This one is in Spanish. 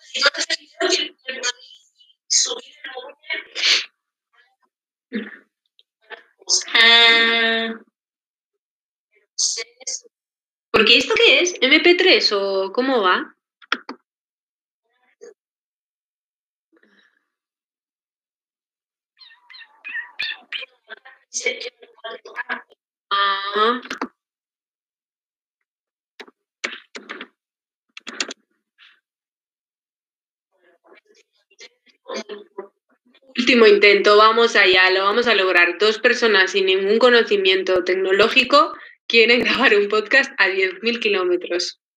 Ah, ¿porque esto qué es? ¿MP3 o cómo va? Ah, último intento, vamos allá, lo vamos a lograr. Dos personas sin ningún conocimiento tecnológico quieren grabar un podcast a 10.000 kilómetros.